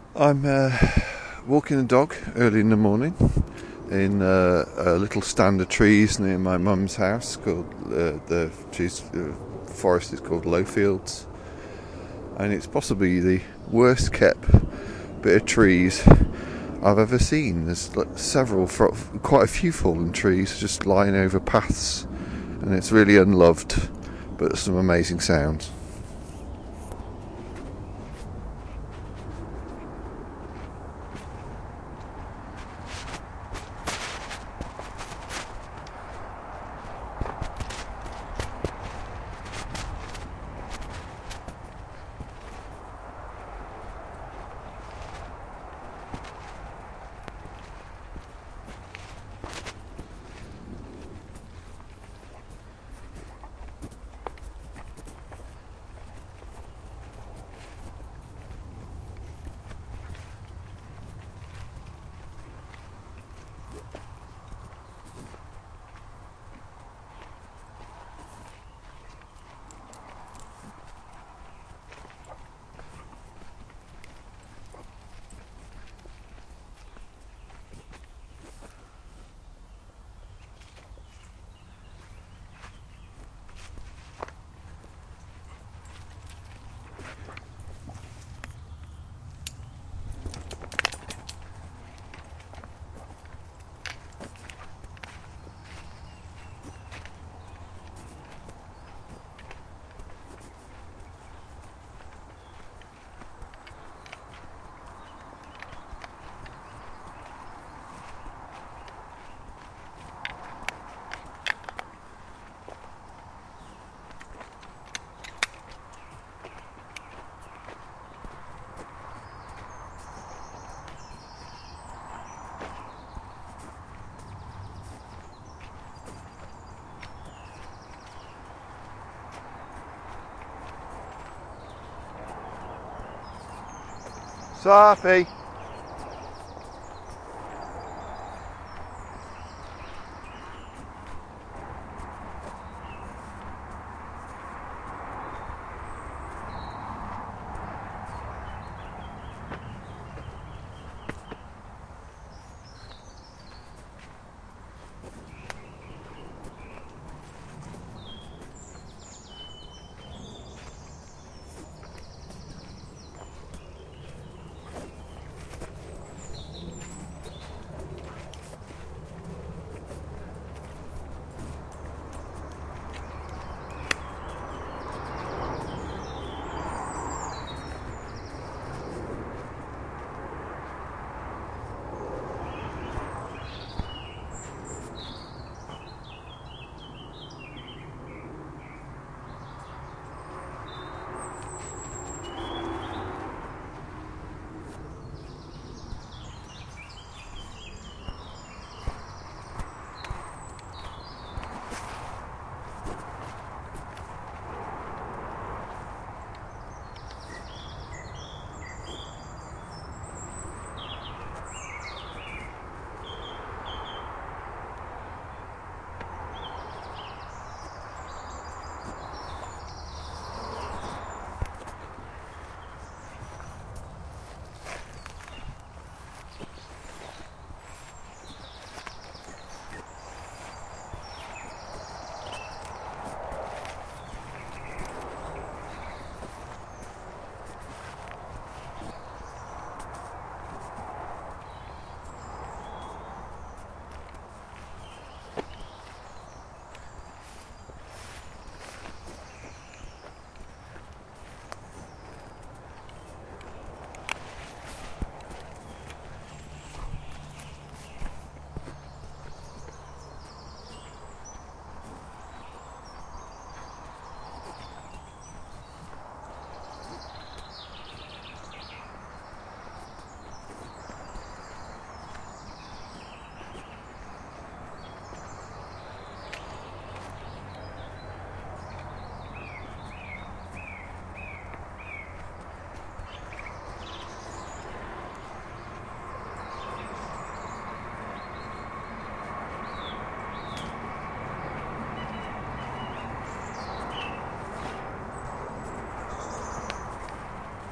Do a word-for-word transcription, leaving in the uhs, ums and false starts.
I'm uh, walking the dog early in the morning in uh, a little stand of trees near my mum's house. Called uh, the she's, uh, forest is called Lowfields, and it's possibly the worst kept bit of trees I've ever seen. There's like several, quite a few fallen trees just lying over paths, and it's really unloved, but some amazing sounds. Sophie!